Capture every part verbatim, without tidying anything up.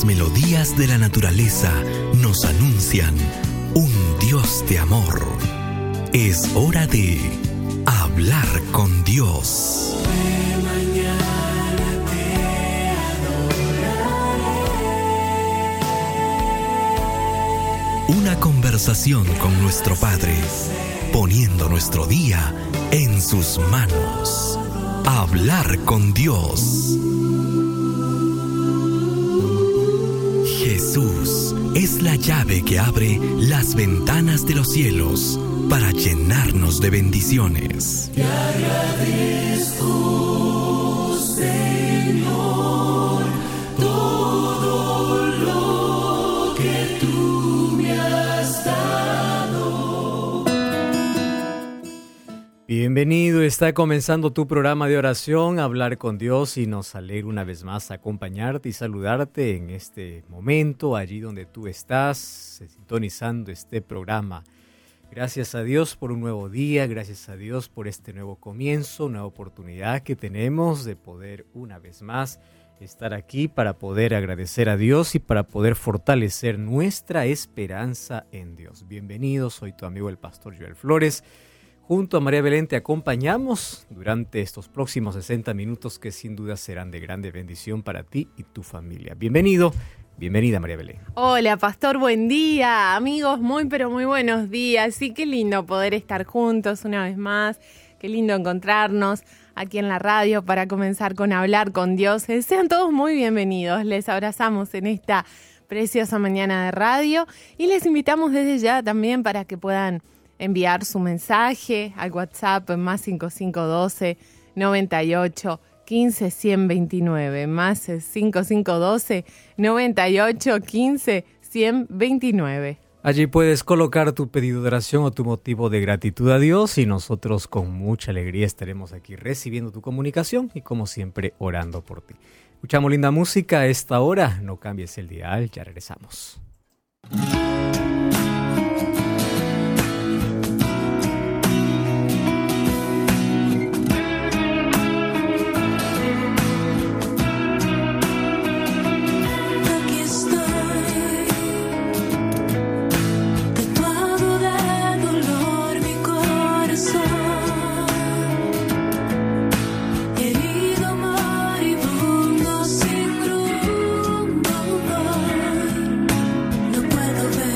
Las melodías de la naturaleza nos anuncian un Dios de amor. Es hora de hablar con Dios. De mañana te adoraré. Una conversación con nuestro Padre, poniendo nuestro día en sus manos. Hablar con Dios. Jesús es la llave que abre las ventanas de los cielos para llenarnos de bendiciones. Te agradezco, Señor, todo lo que tú me has dado. Bienvenido, está comenzando tu programa de oración, Hablar con Dios, y nos alegra una vez más acompañarte y saludarte en este momento, allí donde tú estás, sintonizando este programa. Gracias a Dios por un nuevo día, gracias a Dios por este nuevo comienzo, nueva oportunidad que tenemos de poder una vez más estar aquí para poder agradecer a Dios y para poder fortalecer nuestra esperanza en Dios. Bienvenido, soy tu amigo el pastor Joel Flores. Junto a María Belén te acompañamos durante estos próximos sesenta minutos que sin duda serán de grande bendición para ti y tu familia. Bienvenido, bienvenida María Belén. Hola pastor, buen día, amigos, muy pero muy buenos días. Sí, qué lindo poder estar juntos una vez más, qué lindo encontrarnos aquí en la radio para comenzar con Hablar con Dios. Sean todos muy bienvenidos, les abrazamos en esta preciosa mañana de radio y les invitamos desde ya también para que puedan enviar su mensaje al WhatsApp más cinco cinco uno dos, noventa y ocho, quince, ciento veintinueve, más cinco cinco uno dos, noventa y ocho, quince, ciento veintinueve. Allí puedes colocar tu pedido de oración o tu motivo de gratitud a Dios y nosotros con mucha alegría estaremos aquí recibiendo tu comunicación y como siempre orando por ti. Escuchamos linda música a esta hora, no cambies el dial, ya regresamos. No puedo ver.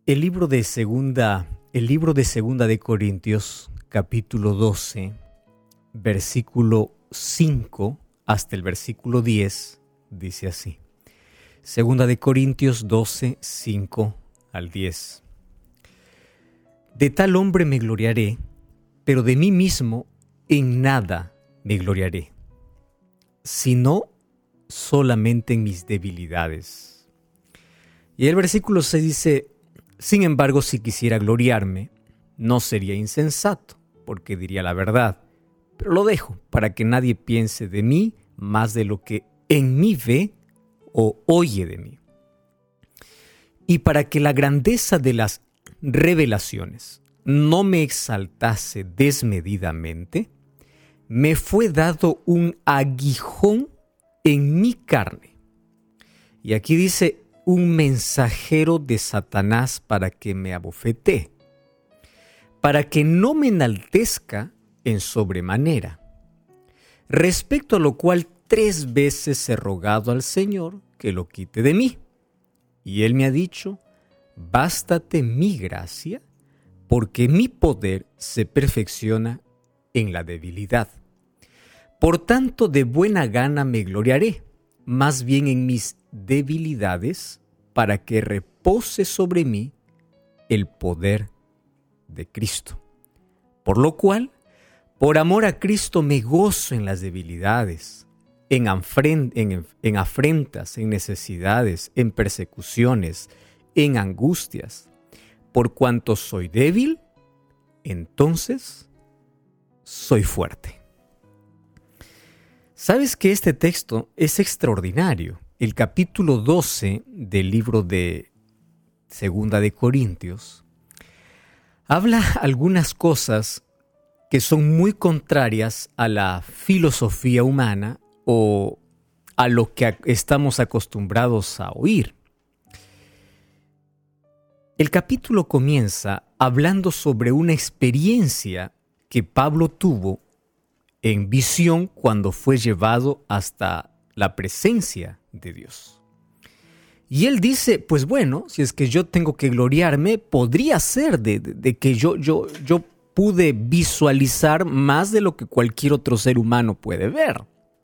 El libro de segunda, el libro de segunda de Corintios, capítulo doce, versículo cinco hasta el versículo diez, dice así. Segunda de Corintios doce, cinco al diez. De tal hombre me gloriaré, pero de mí mismo en nada me gloriaré, sino solamente en mis debilidades. Y el versículo seis dice: sin embargo, si quisiera gloriarme, no sería insensato, porque diría la verdad, pero lo dejo para que nadie piense de mí más de lo que en mí ve o oye de mí. Y para que la grandeza de las revelaciones no me exaltase desmedidamente, me fue dado un aguijón en mi carne. Y aquí dice: un mensajero de Satanás para que me abofetee, para que no me enaltezca en sobremanera. Respecto a lo cual tres veces he rogado al Señor que lo quite de mí. Y Él me ha dicho: bástate mi gracia, porque mi poder se perfecciona en la debilidad. Por tanto, de buena gana me gloriaré, más bien en mis debilidades, para que repose sobre mí el poder de Cristo. Por lo cual, por amor a Cristo me gozo en las debilidades, en, afren- en, en afrentas, en necesidades, en persecuciones, en angustias. Por cuanto soy débil, entonces soy fuerte. ¿Sabes que este texto es extraordinario? El capítulo doce del libro de Segunda de Corintios habla algunas cosas que son muy contrarias a la filosofía humana o a lo que estamos acostumbrados a oír. El capítulo comienza hablando sobre una experiencia que Pablo tuvo en visión cuando fue llevado hasta la presencia de Dios. Y él dice: pues bueno, si es que yo tengo que gloriarme, podría ser de, de, de que yo, yo, yo pude visualizar más de lo que cualquier otro ser humano puede ver.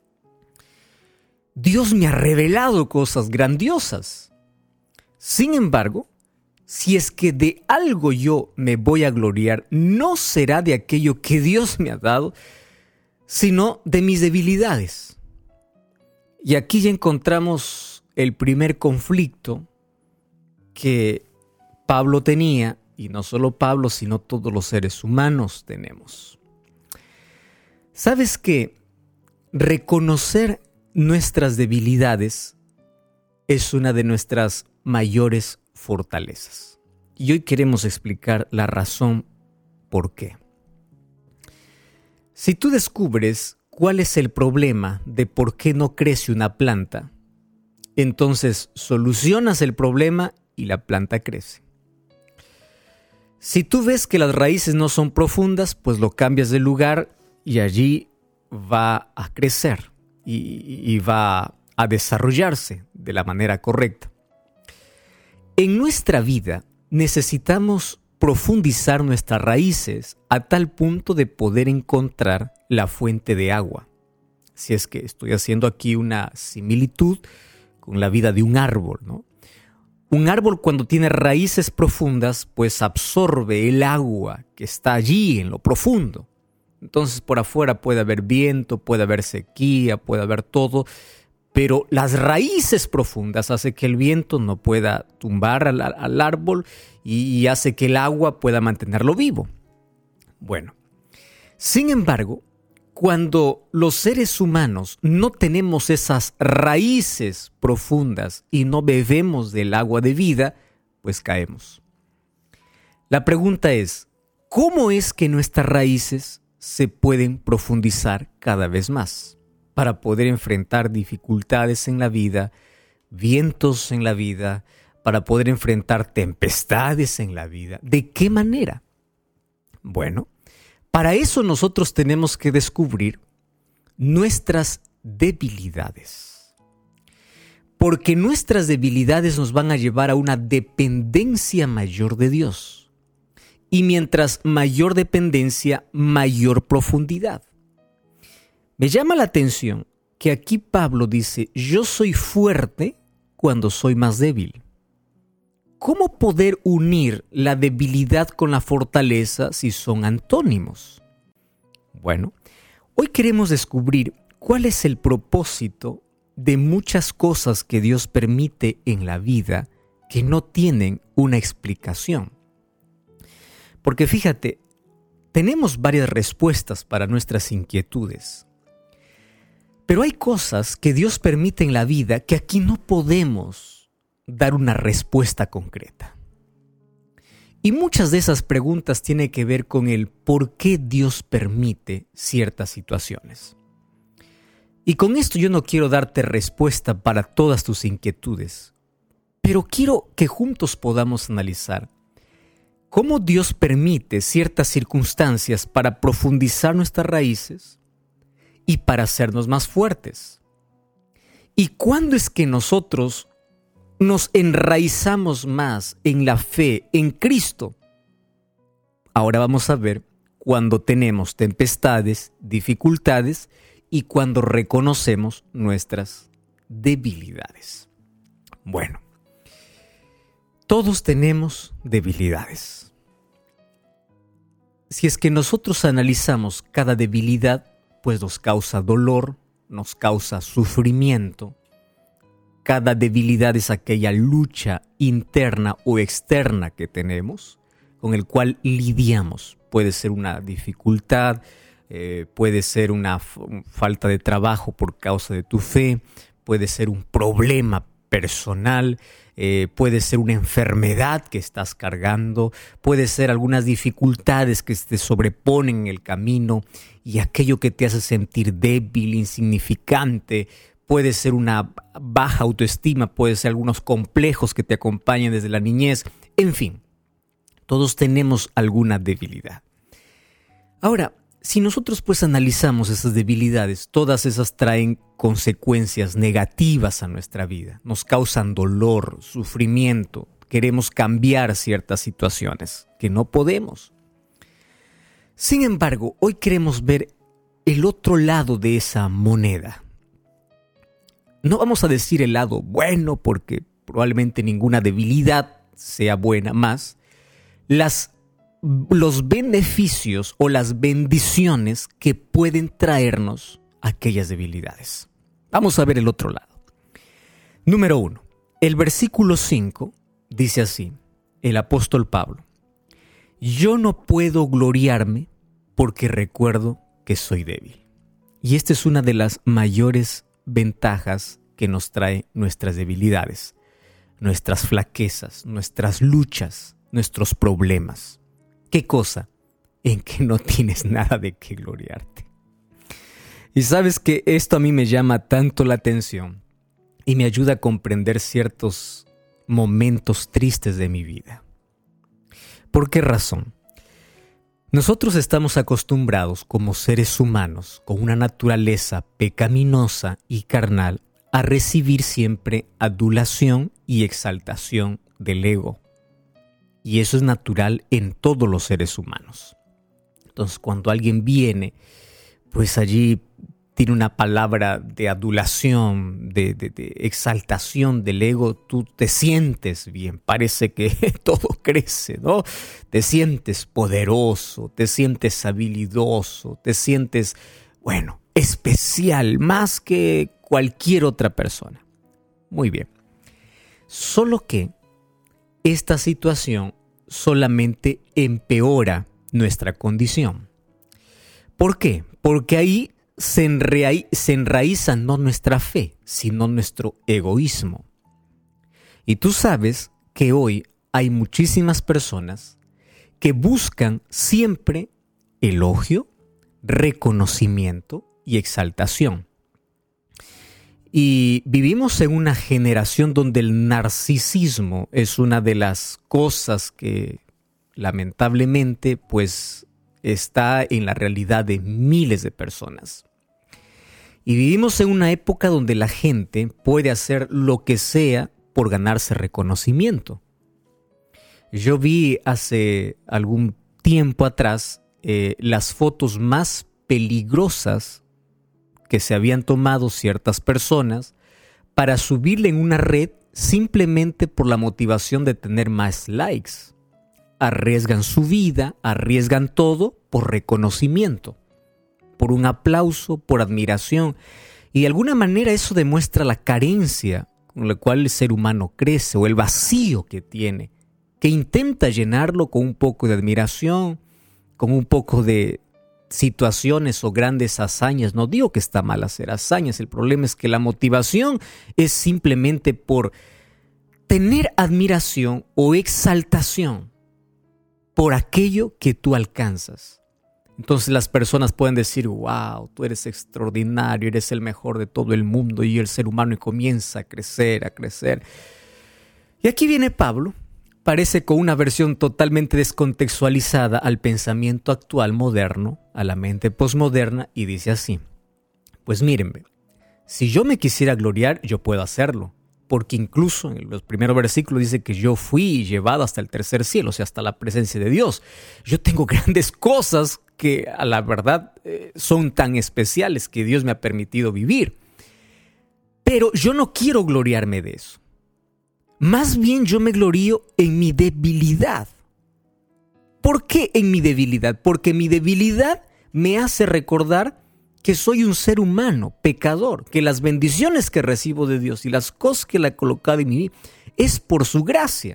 Dios me ha revelado cosas grandiosas. Sin embargo, si es que de algo yo me voy a gloriar, no será de aquello que Dios me ha dado, sino de mis debilidades. Y aquí ya encontramos el primer conflicto que Pablo tenía, y no solo Pablo, sino todos los seres humanos tenemos. ¿Sabes qué? Reconocer nuestras debilidades es una de nuestras mayores fortalezas. Y hoy queremos explicar la razón por qué. Si tú descubres cuál es el problema de por qué no crece una planta, entonces solucionas el problema y la planta crece. Si tú ves que las raíces no son profundas, pues lo cambias de lugar y allí va a crecer y, y va a desarrollarse de la manera correcta. En nuestra vida necesitamos profundizar nuestras raíces a tal punto de poder encontrar la fuente de agua. Si es que estoy haciendo aquí una similitud con la vida de un árbol, ¿no? Un árbol, cuando tiene raíces profundas, pues absorbe el agua que está allí en lo profundo. Entonces por afuera puede haber viento, puede haber sequía, puede haber todo, pero las raíces profundas hacen que el viento no pueda tumbar al, al árbol y, y hace que el agua pueda mantenerlo vivo. Bueno, sin embargo, cuando los seres humanos no tenemos esas raíces profundas y no bebemos del agua de vida, pues caemos. La pregunta es, ¿cómo es que nuestras raíces se pueden profundizar cada vez más para poder enfrentar dificultades en la vida, vientos en la vida, para poder enfrentar tempestades en la vida? ¿De qué manera? Bueno, para eso nosotros tenemos que descubrir nuestras debilidades. Porque nuestras debilidades nos van a llevar a una dependencia mayor de Dios. Y mientras mayor dependencia, mayor profundidad. Me llama la atención que aquí Pablo dice, yo soy fuerte cuando soy más débil. ¿Cómo poder unir la debilidad con la fortaleza si son antónimos? Bueno, hoy queremos descubrir cuál es el propósito de muchas cosas que Dios permite en la vida que no tienen una explicación. Porque fíjate, tenemos varias respuestas para nuestras inquietudes. Pero hay cosas que Dios permite en la vida que aquí no podemos dar una respuesta concreta. Y muchas de esas preguntas tienen que ver con el por qué Dios permite ciertas situaciones. Y con esto yo no quiero darte respuesta para todas tus inquietudes, pero quiero que juntos podamos analizar cómo Dios permite ciertas circunstancias para profundizar nuestras raíces y para hacernos más fuertes. ¿Y cuándo es que nosotros nos enraizamos más en la fe en Cristo? Ahora vamos a ver cuando tenemos tempestades, dificultades y cuando reconocemos nuestras debilidades. Bueno, todos tenemos debilidades. Si es que nosotros analizamos cada debilidad, pues nos causa dolor, nos causa sufrimiento. Cada debilidad es aquella lucha interna o externa que tenemos, con el cual lidiamos. Puede ser una dificultad, eh, puede ser una f- falta de trabajo por causa de tu fe, puede ser un problema personal, eh, puede ser una enfermedad que estás cargando, puede ser algunas dificultades que te sobreponen en el camino y aquello que te hace sentir débil, insignificante. Puede ser una baja autoestima, puede ser algunos complejos que te acompañan desde la niñez. En fin, todos tenemos alguna debilidad. Ahora, si nosotros pues analizamos esas debilidades, todas esas traen consecuencias negativas a nuestra vida. Nos causan dolor, sufrimiento. Queremos cambiar ciertas situaciones que no podemos. Sin embargo, hoy queremos ver el otro lado de esa moneda. No vamos a decir el lado bueno porque probablemente ninguna debilidad sea buena, más las, los beneficios o las bendiciones que pueden traernos aquellas debilidades. Vamos a ver el otro lado. Número uno, el versículo cinco dice así, el apóstol Pablo: yo no puedo gloriarme porque recuerdo que soy débil. Y esta es una de las mayores ventajas que nos trae nuestras debilidades, nuestras flaquezas, nuestras luchas, nuestros problemas. ¿Qué cosa? En que no tienes nada de qué gloriarte. Y sabes que esto a mí me llama tanto la atención y me ayuda a comprender ciertos momentos tristes de mi vida. ¿Por qué razón? Nosotros estamos acostumbrados como seres humanos, con una naturaleza pecaminosa y carnal, a recibir siempre adulación y exaltación del ego. Y eso es natural en todos los seres humanos. Entonces, cuando alguien viene, pues allí tiene una palabra de adulación, de, de, de exaltación del ego, tú te sientes bien, parece que todo crece, ¿no? Te sientes poderoso, te sientes habilidoso, te sientes, bueno, especial, más que cualquier otra persona. Muy bien. Solo que esta situación solamente empeora nuestra condición. ¿Por qué? Porque ahí se, enra- se enraiza no nuestra fe, sino nuestro egoísmo. Y tú sabes que hoy hay muchísimas personas que buscan siempre elogio, reconocimiento y exaltación. Y vivimos en una generación donde el narcisismo es una de las cosas que lamentablemente pues está en la realidad de miles de personas. Y vivimos en una época donde la gente puede hacer lo que sea por ganarse reconocimiento. Yo vi hace algún tiempo atrás eh, las fotos más peligrosas que se habían tomado ciertas personas para subirle en una red simplemente por la motivación de tener más likes. Arriesgan su vida, arriesgan todo por reconocimiento, por un aplauso, por admiración. Y de alguna manera eso demuestra la carencia con la cual el ser humano crece o el vacío que tiene, que intenta llenarlo con un poco de admiración, con un poco de situaciones o grandes hazañas. No digo que está mal hacer hazañas, el problema es que la motivación es simplemente por tener admiración o exaltación por aquello que tú alcanzas. Entonces las personas pueden decir, wow, tú eres extraordinario, eres el mejor de todo el mundo, y el ser humano comienza a crecer, a crecer. Y aquí viene Pablo, parece con una versión totalmente descontextualizada al pensamiento actual moderno, a la mente posmoderna, y dice así: pues mírenme, si yo me quisiera gloriar, yo puedo hacerlo, porque incluso en los primeros versículos dice que yo fui llevado hasta el tercer cielo, o sea, hasta la presencia de Dios. Yo tengo grandes cosas que a la verdad eh, son tan especiales que Dios me ha permitido vivir. Pero yo no quiero gloriarme de eso. Más bien yo me glorío en mi debilidad. ¿Por qué en mi debilidad? Porque mi debilidad me hace recordar que soy un ser humano, pecador, que las bendiciones que recibo de Dios y las cosas que Él ha colocado en mi vida es por su gracia.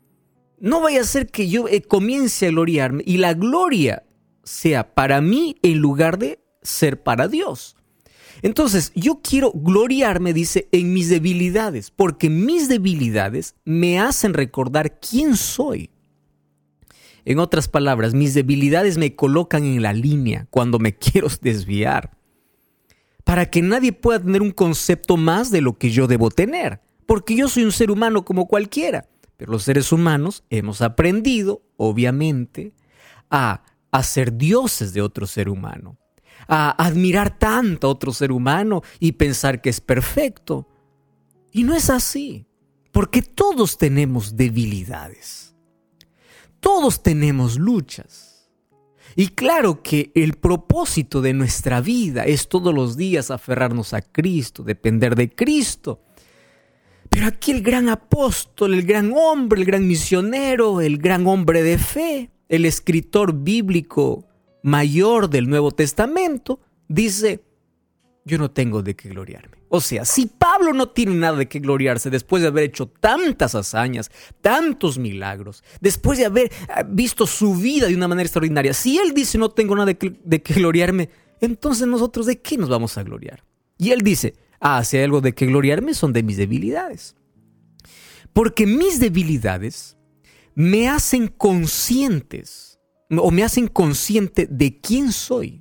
No vaya a ser que yo eh, comience a gloriarme y la gloria sea para mí en lugar de ser para Dios. Entonces, yo quiero gloriarme, dice, en mis debilidades, porque mis debilidades me hacen recordar quién soy. En otras palabras, mis debilidades me colocan en la línea cuando me quiero desviar, para que nadie pueda tener un concepto más de lo que yo debo tener, porque yo soy un ser humano como cualquiera. Pero los seres humanos hemos aprendido, obviamente, a, a ser dioses de otro ser humano, a admirar tanto a otro ser humano y pensar que es perfecto. Y no es así, porque todos tenemos debilidades, todos tenemos luchas. Y claro que el propósito de nuestra vida es todos los días aferrarnos a Cristo, depender de Cristo. Pero aquí el gran apóstol, el gran hombre, el gran misionero, el gran hombre de fe, el escritor bíblico mayor del Nuevo Testamento, dice, yo no tengo de qué gloriarme. O sea, si Pablo no tiene nada de qué gloriarse después de haber hecho tantas hazañas, tantos milagros, después de haber visto su vida de una manera extraordinaria, si él dice no tengo nada de qué, de qué gloriarme, entonces nosotros ¿de qué nos vamos a gloriar? Y él dice, ah, si hay algo de qué gloriarme son de mis debilidades. Porque mis debilidades me hacen conscientes o me hacen consciente de quién soy.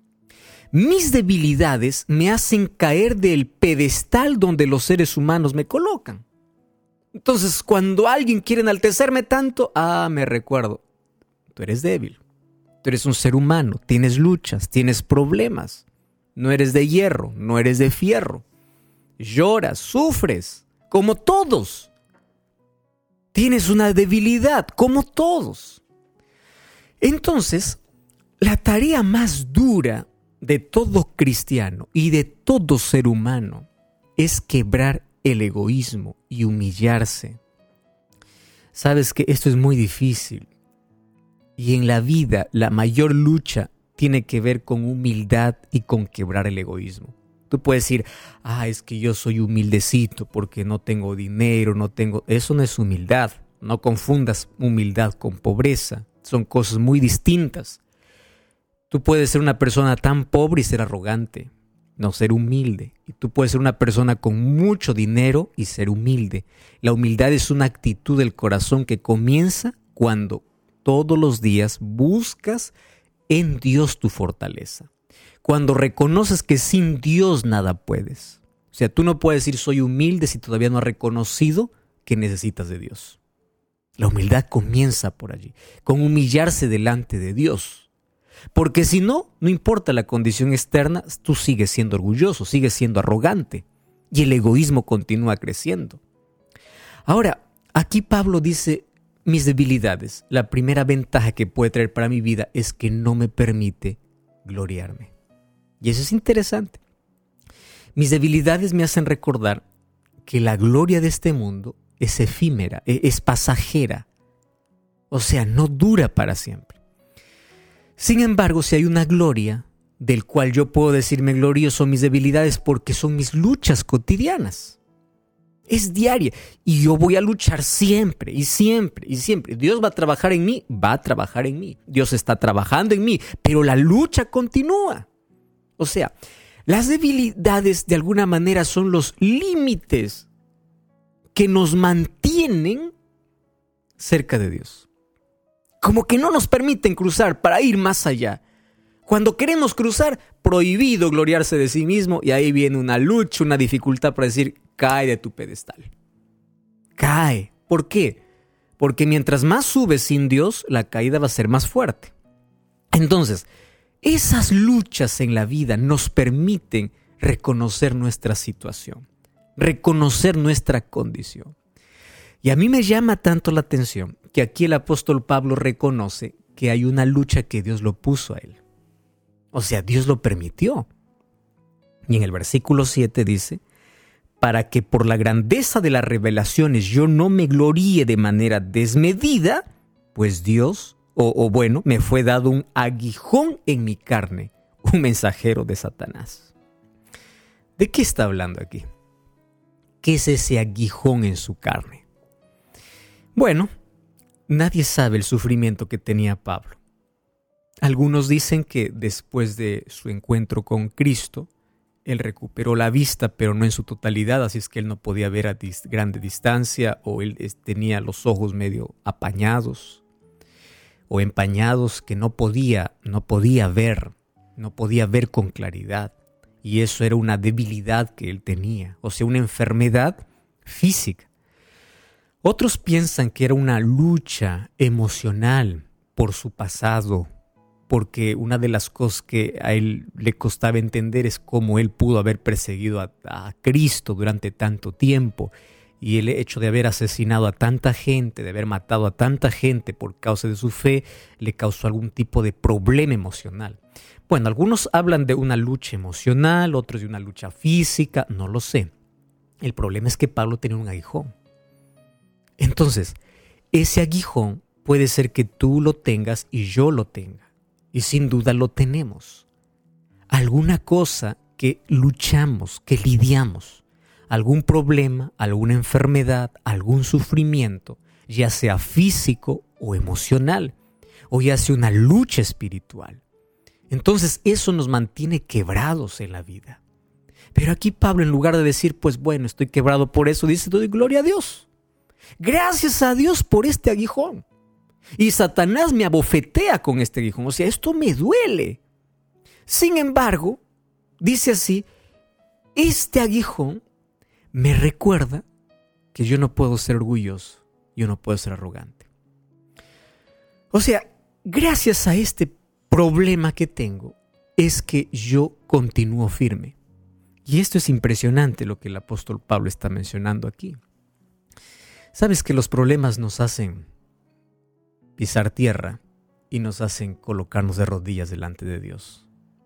Mis debilidades me hacen caer del pedestal donde los seres humanos me colocan. Entonces, cuando alguien quiere enaltecerme tanto, ah, me recuerdo, tú eres débil, tú eres un ser humano, tienes luchas, tienes problemas, no eres de hierro, no eres de fierro, lloras, sufres, como todos, tienes una debilidad, como todos. Entonces, la tarea más dura de todo cristiano y de todo ser humano es quebrar el egoísmo y humillarse. Sabes que esto es muy difícil y en la vida la mayor lucha tiene que ver con humildad y con quebrar el egoísmo. Tú puedes decir, ah, es que yo soy humildecito porque no tengo dinero, no tengo... Eso no es humildad. No confundas humildad con pobreza. Son cosas muy distintas. Tú puedes ser una persona tan pobre y ser arrogante, no ser humilde. Y tú puedes ser una persona con mucho dinero y ser humilde. La humildad es una actitud del corazón que comienza cuando todos los días buscas en Dios tu fortaleza. Cuando reconoces que sin Dios nada puedes. O sea, tú no puedes decir soy humilde si todavía no has reconocido que necesitas de Dios. La humildad comienza por allí, con humillarse delante de Dios. Porque si no, no importa la condición externa, tú sigues siendo orgulloso, sigues siendo arrogante y el egoísmo continúa creciendo. Ahora, aquí Pablo dice, mis debilidades, la primera ventaja que puede traer para mi vida es que no me permite gloriarme. Y eso es interesante. Mis debilidades me hacen recordar que la gloria de este mundo es efímera, es pasajera. O sea, no dura para siempre. Sin embargo, si hay una gloria del cual yo puedo decirme glorioso, son mis debilidades porque son mis luchas cotidianas. Es diaria y yo voy a luchar siempre y siempre y siempre. Dios va a trabajar en mí, va a trabajar en mí. Dios está trabajando en mí, pero la lucha continúa. O sea, las debilidades de alguna manera son los límites que nos mantienen cerca de Dios. Como que no nos permiten cruzar para ir más allá. Cuando queremos cruzar, prohibido gloriarse de sí mismo y ahí viene una lucha, una dificultad para decir, cae de tu pedestal. Cae. ¿Por qué? Porque mientras más subes sin Dios, la caída va a ser más fuerte. Entonces, esas luchas en la vida nos permiten reconocer nuestra situación, reconocer nuestra condición. Y a mí me llama tanto la atención que aquí el apóstol Pablo reconoce que hay una lucha que Dios lo puso a él. O sea, Dios lo permitió. Y en el versículo siete dice, para que por la grandeza de las revelaciones yo no me gloríe de manera desmedida, pues Dios, o, o bueno, me fue dado un aguijón en mi carne, un mensajero de Satanás. ¿De qué está hablando aquí? ¿Qué es ese aguijón en su carne? Bueno, nadie sabe el sufrimiento que tenía Pablo. Algunos dicen que después de su encuentro con Cristo, él recuperó la vista, pero no en su totalidad, así es que él no podía ver a dis- grande distancia, o él es, tenía los ojos medio apañados o empañados, que no podía, no podía ver, no podía ver con claridad. Y eso era una debilidad que él tenía, o sea, una enfermedad física. Otros piensan que era una lucha emocional por su pasado, porque una de las cosas que a él le costaba entender es cómo él pudo haber perseguido a, a Cristo durante tanto tiempo, y el hecho de haber asesinado a tanta gente, de haber matado a tanta gente por causa de su fe, le causó algún tipo de problema emocional. Bueno, algunos hablan de una lucha emocional, otros de una lucha física, no lo sé. El problema es que Pablo tenía un aguijón. Entonces, ese aguijón puede ser que tú lo tengas y yo lo tenga. Y sin duda lo tenemos. Alguna cosa que luchamos, que lidiamos. Algún problema, alguna enfermedad, algún sufrimiento, ya sea físico o emocional, o ya sea una lucha espiritual. Entonces eso nos mantiene quebrados en la vida. Pero aquí Pablo, en lugar de decir, pues bueno, estoy quebrado por eso, dice, doy gloria a Dios. Gracias a Dios por este aguijón. Y Satanás me abofetea con este aguijón. O sea, esto me duele. Sin embargo, dice así, este aguijón me recuerda que yo no puedo ser orgulloso, yo no puedo ser arrogante. O sea, gracias a este problema que tengo, es que yo continúo firme. Y esto es impresionante lo que el apóstol Pablo está mencionando aquí. Sabes que los problemas nos hacen pisar tierra y nos hacen colocarnos de rodillas delante de Dios.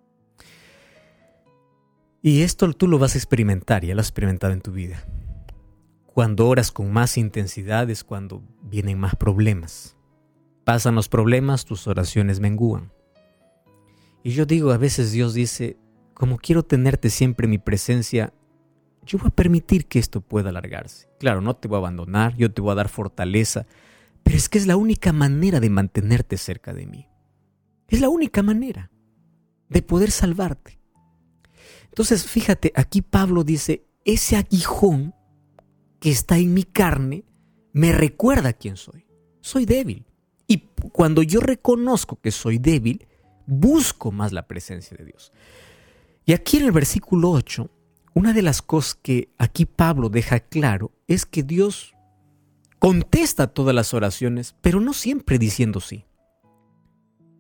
Y esto tú lo vas a experimentar, ya lo has experimentado en tu vida. Cuando oras con más intensidad es cuando vienen más problemas. Pasan los problemas, tus oraciones mengúan. Y yo digo, a veces Dios dice, como quiero tenerte siempre en mi presencia, yo voy a permitir que esto pueda alargarse. Claro, no te voy a abandonar, yo te voy a dar fortaleza, pero es que es la única manera de mantenerte cerca de mí. Es la única manera de poder salvarte. Entonces, fíjate, aquí Pablo dice, ese aguijón que está en mi carne me recuerda quién soy. Soy débil. Y cuando yo reconozco que soy débil, busco más la presencia de Dios. Y aquí en el versículo ocho, una de las cosas que aquí Pablo deja claro es que Dios contesta todas las oraciones, pero no siempre diciendo sí.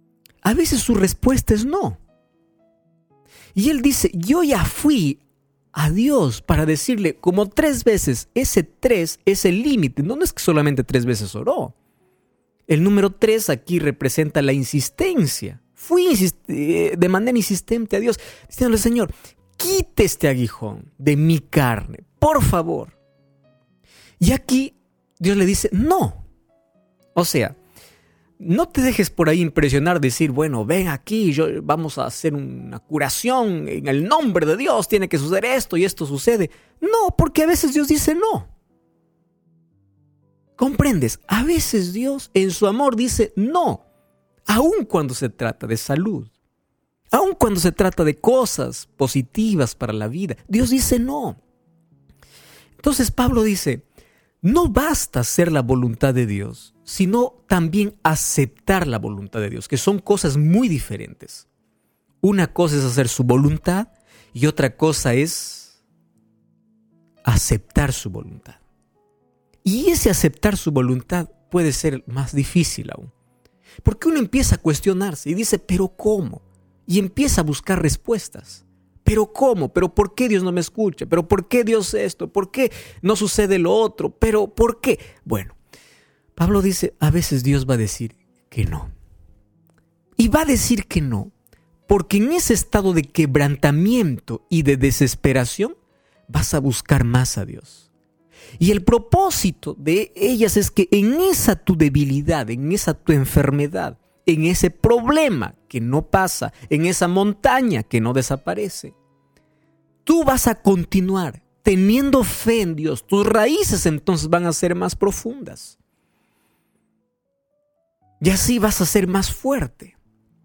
a veces su respuesta es no. Y él dice, yo ya fui a Dios para decirle como tres veces, ese tres es el límite. No, no es que solamente tres veces oró. El número tres aquí representa la insistencia. Fui insist- de manera insistente a Dios, diciéndole, Señor, quite este aguijón de mi carne, por favor. Y aquí Dios le dice, no. O sea, no te dejes por ahí impresionar, decir, bueno, ven aquí, yo, vamos a hacer una curación en el nombre de Dios, tiene que suceder esto y esto sucede. No, porque a veces Dios dice no. ¿Comprendes? A veces Dios en su amor dice no, aun cuando se trata de salud, aun cuando se trata de cosas positivas para la vida. Dios dice no. Entonces Pablo dice, no basta hacer la voluntad de Dios, sino también aceptar la voluntad de Dios, que son cosas muy diferentes. Una cosa es hacer su voluntad y otra cosa es aceptar su voluntad. Y ese aceptar su voluntad puede ser más difícil aún. Porque uno empieza a cuestionarse y dice, ¿pero cómo? Y empieza a buscar respuestas. ¿Pero cómo? ¿Pero por qué Dios no me escucha? ¿Pero por qué Dios esto? ¿Por qué no sucede lo otro? ¿Pero por qué? Bueno, Pablo dice, a veces Dios va a decir que no. Y va a decir que no, porque en ese estado de quebrantamiento y de desesperación vas a buscar más a Dios. Y el propósito de ellas es que en esa tu debilidad, en esa tu enfermedad, en ese problema que no pasa, en esa montaña que no desaparece, tú vas a continuar teniendo fe en Dios. Tus raíces entonces van a ser más profundas. Y así vas a ser más fuerte.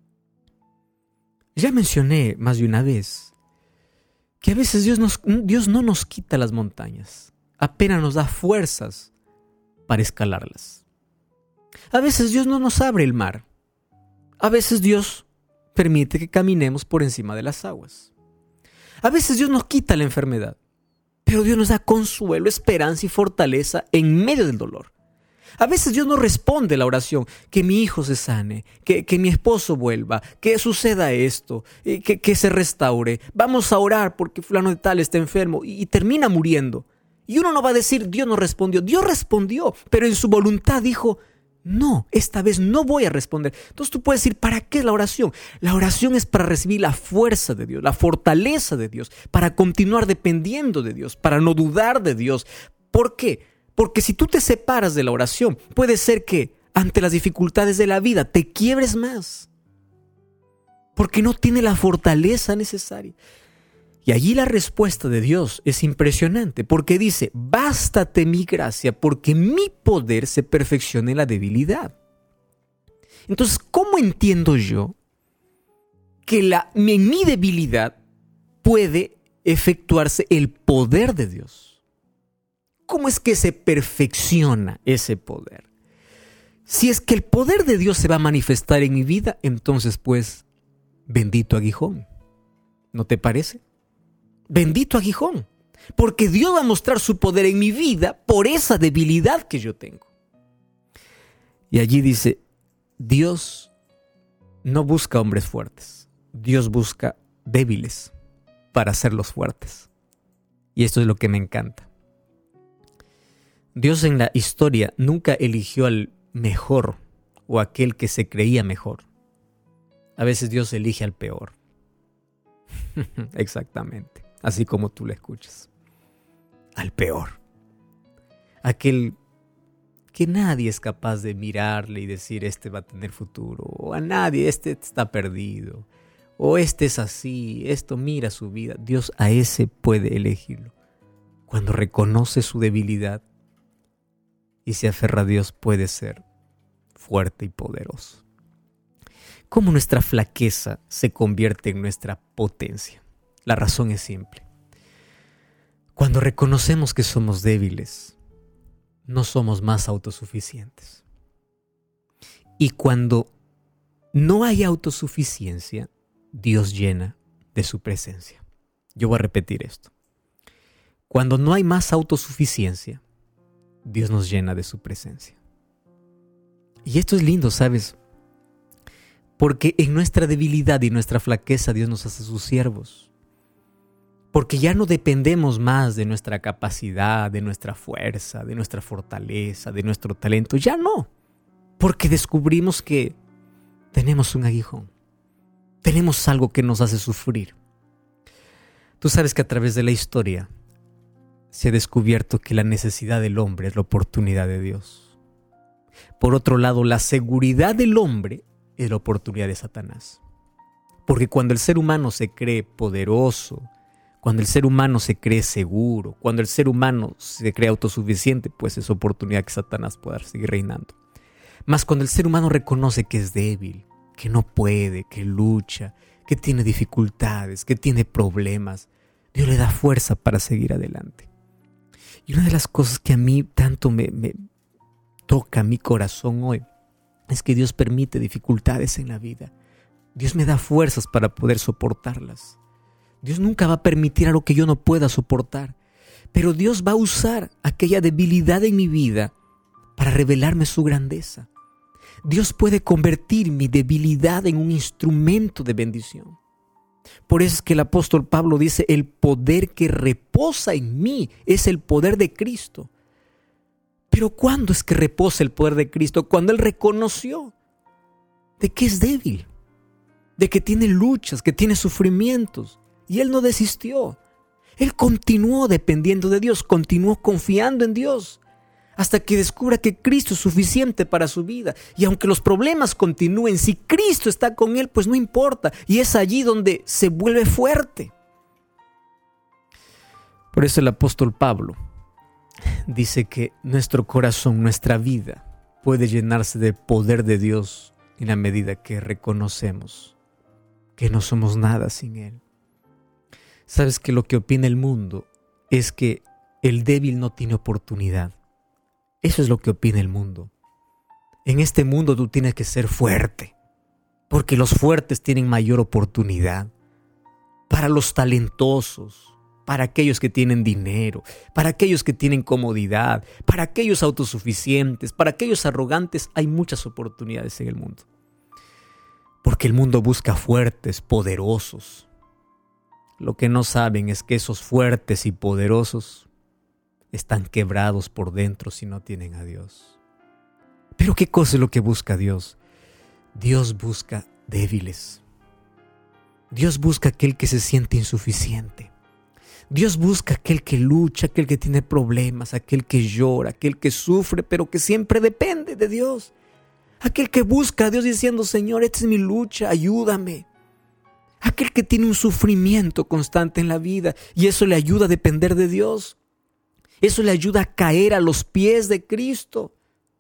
Ya mencioné más de una vez que a veces Dios, nos, Dios no nos quita las montañas. Apenas nos da fuerzas para escalarlas. A veces Dios no nos abre el mar. A veces Dios permite que caminemos por encima de las aguas. A veces Dios nos quita la enfermedad, pero Dios nos da consuelo, esperanza y fortaleza en medio del dolor. A veces Dios nos responde la oración, que mi hijo se sane, que, que mi esposo vuelva, que suceda esto, que, que se restaure. Vamos a orar porque fulano de tal está enfermo y, y termina muriendo. Y uno no va a decir, Dios no respondió. Dios respondió, pero en su voluntad dijo, no, esta vez no voy a responder. Entonces tú puedes decir, ¿para qué es la oración? La oración es para recibir la fuerza de Dios, la fortaleza de Dios, para continuar dependiendo de Dios, para no dudar de Dios. ¿Por qué? Porque si tú te separas de la oración, puede ser que ante las dificultades de la vida te quiebres más, porque no tiene la fortaleza necesaria. Y allí la respuesta de Dios es impresionante, porque dice, bástate mi gracia, porque mi poder se perfecciona en la debilidad. Entonces, ¿cómo entiendo yo que la, en mi debilidad puede efectuarse el poder de Dios? ¿Cómo es que se perfecciona ese poder? Si es que el poder de Dios se va a manifestar en mi vida, entonces pues, bendito aguijón. ¿No te parece? Bendito aguijón, porque Dios va a mostrar su poder en mi vida por esa debilidad que yo tengo. Y allí dice, Dios no busca hombres fuertes, Dios busca débiles para hacerlos fuertes. Y esto es lo que me encanta. Dios en la historia nunca eligió al mejor o aquel que se creía mejor. A veces Dios elige al peor. Exactamente. Así como tú lo escuchas. Al peor. Aquel que nadie es capaz de mirarle y decir, este va a tener futuro. O a nadie, este está perdido. O este es así, esto mira su vida. Dios a ese puede elegirlo. Cuando reconoce su debilidad y se aferra a Dios, puede ser fuerte y poderoso. ¿Cómo nuestra flaqueza se convierte en nuestra potencia? La razón es simple. Cuando reconocemos que somos débiles, no somos más autosuficientes. Y cuando no hay autosuficiencia, Dios llena de su presencia. Yo voy a repetir esto. Cuando no hay más autosuficiencia, Dios nos llena de su presencia. Y esto es lindo, ¿sabes? Porque en nuestra debilidad y nuestra flaqueza Dios nos hace sus siervos. Porque ya no dependemos más de nuestra capacidad, de nuestra fuerza, de nuestra fortaleza, de nuestro talento. Ya no. Porque descubrimos que tenemos un aguijón. Tenemos algo que nos hace sufrir. Tú sabes que a través de la historia se ha descubierto que la necesidad del hombre es la oportunidad de Dios. Por otro lado, la seguridad del hombre es la oportunidad de Satanás. Porque cuando el ser humano se cree poderoso, cuando el ser humano se cree seguro, cuando el ser humano se cree autosuficiente, pues es oportunidad que Satanás pueda seguir reinando. Mas cuando el ser humano reconoce que es débil, que no puede, que lucha, que tiene dificultades, que tiene problemas, Dios le da fuerza para seguir adelante. Y una de las cosas que a mí tanto me, me toca mi corazón hoy es que Dios permite dificultades en la vida. Dios me da fuerzas para poder soportarlas. Dios nunca va a permitir algo que yo no pueda soportar. Pero Dios va a usar aquella debilidad en mi vida para revelarme su grandeza. Dios puede convertir mi debilidad en un instrumento de bendición. Por eso es que el apóstol Pablo dice, el poder que reposa en mí es el poder de Cristo. Pero ¿cuándo es que reposa el poder de Cristo? Cuando Él reconoció de que es débil, de que tiene luchas, que tiene sufrimientos. Y Él no desistió. Él continuó dependiendo de Dios, continuó confiando en Dios, hasta que descubra que Cristo es suficiente para su vida. Y aunque los problemas continúen, si Cristo está con él, pues no importa. Y es allí donde se vuelve fuerte. Por eso el apóstol Pablo dice que nuestro corazón, nuestra vida, puede llenarse de poder de Dios en la medida que reconocemos que no somos nada sin Él. Sabes que lo que opina el mundo es que el débil no tiene oportunidad. Eso es lo que opina el mundo. En este mundo tú tienes que ser fuerte, porque los fuertes tienen mayor oportunidad. Para los talentosos, para aquellos que tienen dinero, para aquellos que tienen comodidad, para aquellos autosuficientes, para aquellos arrogantes, hay muchas oportunidades en el mundo. Porque el mundo busca fuertes, poderosos. Lo que no saben es que esos fuertes y poderosos están quebrados por dentro si no tienen a Dios. Pero ¿qué cosa es lo que busca Dios? Dios busca débiles. Dios busca aquel que se siente insuficiente. Dios busca aquel que lucha, aquel que tiene problemas, aquel que llora, aquel que sufre, pero que siempre depende de Dios. Aquel que busca a Dios diciendo, Señor, esta es mi lucha, ayúdame. Aquel que tiene un sufrimiento constante en la vida y eso le ayuda a depender de Dios. Eso le ayuda a caer a los pies de Cristo.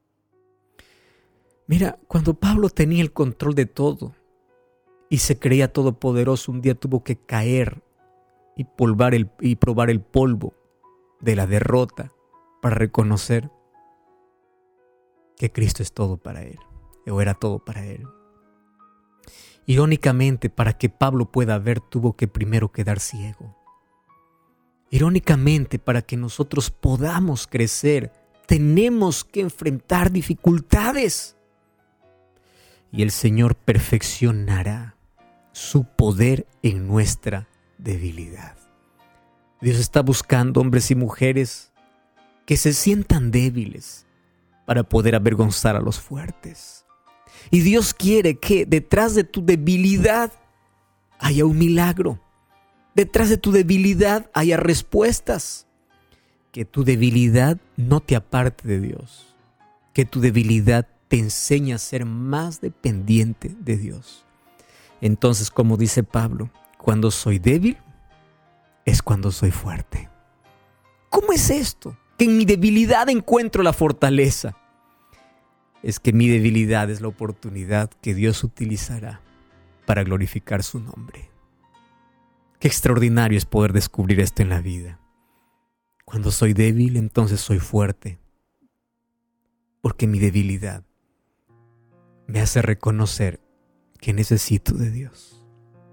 Mira, cuando Pablo tenía el control de todo y se creía todopoderoso, un día tuvo que caer y, polvar el, y probar el polvo de la derrota para reconocer que Cristo es todo para él, o era todo para él. Irónicamente, para que Pablo pueda ver, tuvo que primero quedar ciego. Irónicamente, para que nosotros podamos crecer, tenemos que enfrentar dificultades. Y el Señor perfeccionará su poder en nuestra debilidad. Dios está buscando hombres y mujeres que se sientan débiles para poder avergonzar a los fuertes. Y Dios quiere que detrás de tu debilidad haya un milagro. Detrás de tu debilidad haya respuestas. Que tu debilidad no te aparte de Dios. Que tu debilidad te enseñe a ser más dependiente de Dios. Entonces, como dice Pablo, cuando soy débil, es cuando soy fuerte. ¿Cómo es esto? Que en mi debilidad encuentro la fortaleza. Es que mi debilidad es la oportunidad que Dios utilizará para glorificar su nombre. Qué extraordinario es poder descubrir esto en la vida. Cuando soy débil, entonces soy fuerte. Porque mi debilidad me hace reconocer que necesito de Dios.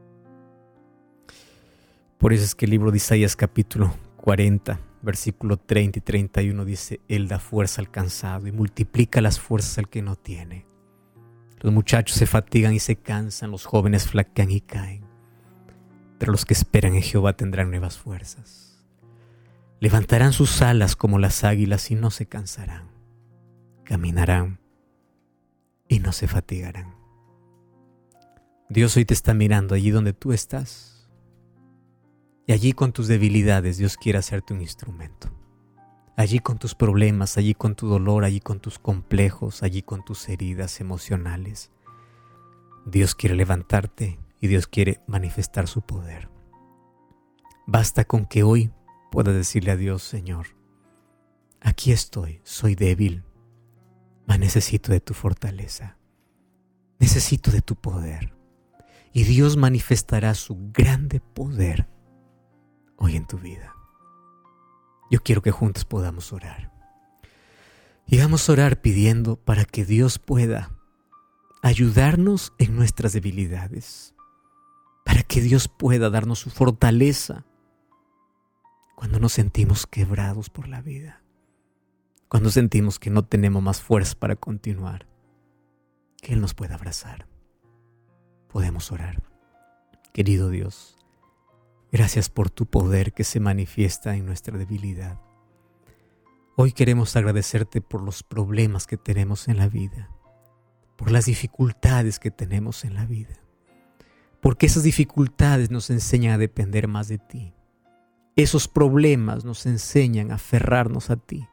Por eso es que el libro de Isaías capítulo cuarenta, versículo treinta y treinta y uno dice, Él da fuerza al cansado y multiplica las fuerzas al que no tiene. Los muchachos se fatigan y se cansan, los jóvenes flaquean y caen. Pero los que esperan en Jehová tendrán nuevas fuerzas. Levantarán sus alas como las águilas y no se cansarán. Caminarán y no se fatigarán. Dios hoy te está mirando allí donde tú estás. Y allí con tus debilidades Dios quiere hacerte un instrumento. Allí con tus problemas, allí con tu dolor, allí con tus complejos, allí con tus heridas emocionales. Dios quiere levantarte y Dios quiere manifestar su poder. Basta con que hoy puedas decirle a Dios: Señor, aquí estoy, soy débil, mas necesito de tu fortaleza, necesito de tu poder. Y Dios manifestará su grande poder hoy en tu vida. Yo quiero que juntos podamos orar. Y vamos a orar pidiendo para que Dios pueda ayudarnos en nuestras debilidades, para que Dios pueda darnos su fortaleza cuando nos sentimos quebrados por la vida, cuando sentimos que no tenemos más fuerza para continuar, que Él nos pueda abrazar. Podemos orar. Querido Dios, gracias por tu poder que se manifiesta en nuestra debilidad. Hoy queremos agradecerte por los problemas que tenemos en la vida, por las dificultades que tenemos en la vida, porque esas dificultades nos enseñan a depender más de ti. Esos problemas nos enseñan a aferrarnos a ti.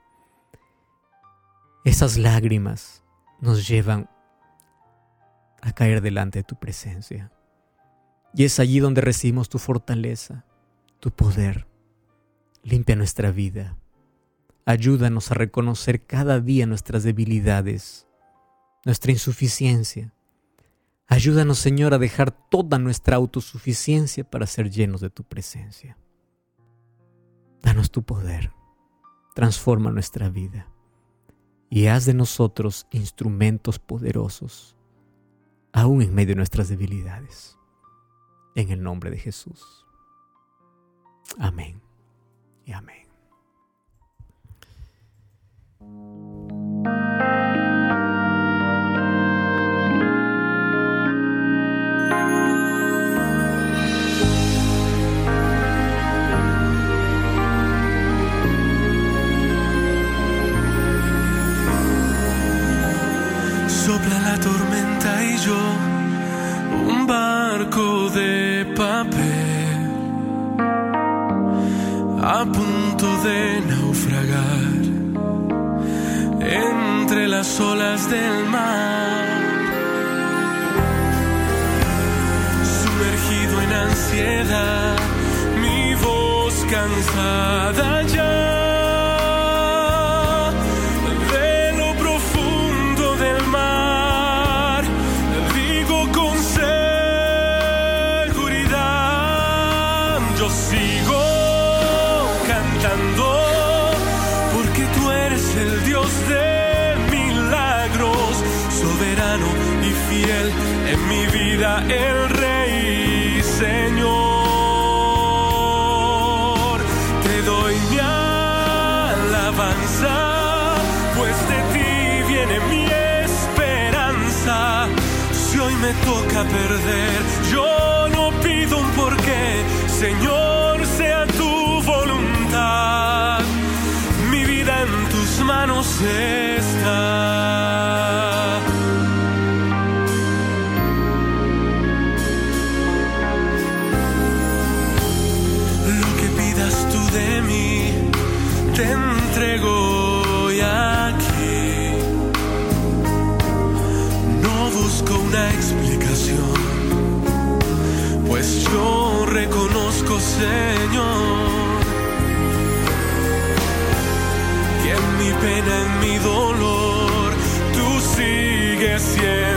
Esas lágrimas nos llevan a caer delante de tu presencia. Y es allí donde recibimos tu fortaleza, tu poder. Limpia nuestra vida. Ayúdanos a reconocer cada día nuestras debilidades, nuestra insuficiencia. Ayúdanos, Señor, a dejar toda nuestra autosuficiencia para ser llenos de tu presencia. Danos tu poder. Transforma nuestra vida. Y haz de nosotros instrumentos poderosos, aún en medio de nuestras debilidades. En el nombre de Jesús. Amén y amén. Sopla la tormenta y yo, un barco de papel, a punto de naufragar entre las olas del mar, sumergido en ansiedad, mi voz cansada ya. En mi vida el Rey, Señor, te doy mi alabanza, pues de ti viene mi esperanza. Si hoy me toca perder, yo no pido un porqué, Señor, sea tu voluntad. Mi vida en tus manos está. De mí te entrego hoy aquí. No busco una explicación, pues yo reconozco, Señor, que en mi pena, en mi dolor, tú sigues siendo